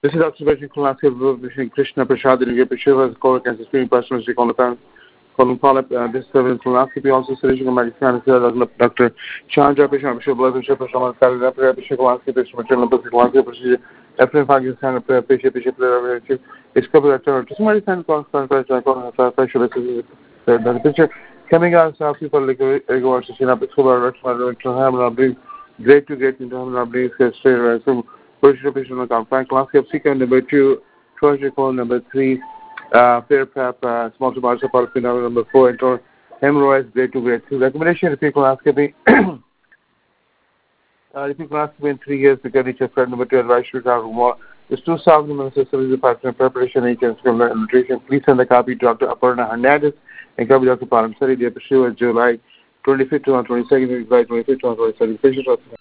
This is Dr. Vijay Kumar Krishna Prasad in your Shiva's core cancer screening personal colon polyp. This service colonoscopy also solution of medicine Dr. Chandra Bishop Blood Bishop Shaman Salad Bishop colonoscopy maternal colonoscopy procedure after Pakistan Bishop discover that somebody sent the picture coming out South people like regards to up great to get into some patient account colonoscopy sequence number 2 Trojan colon number 3 fair prep, small to large polyp number 4, and hemorrhoids grade 2, grade 2. Recommendation: repeat colonoscopy. Repeat colonoscopy in 3 years to get each friend number 2 advice to travel more. There's 2,000 minutes of partner preparation and nutrition. Please send a copy to Dr. Aparna Hernandez and copy Dr. Param Sari. The issue is July 25th to 22nd, July 25th to 22nd.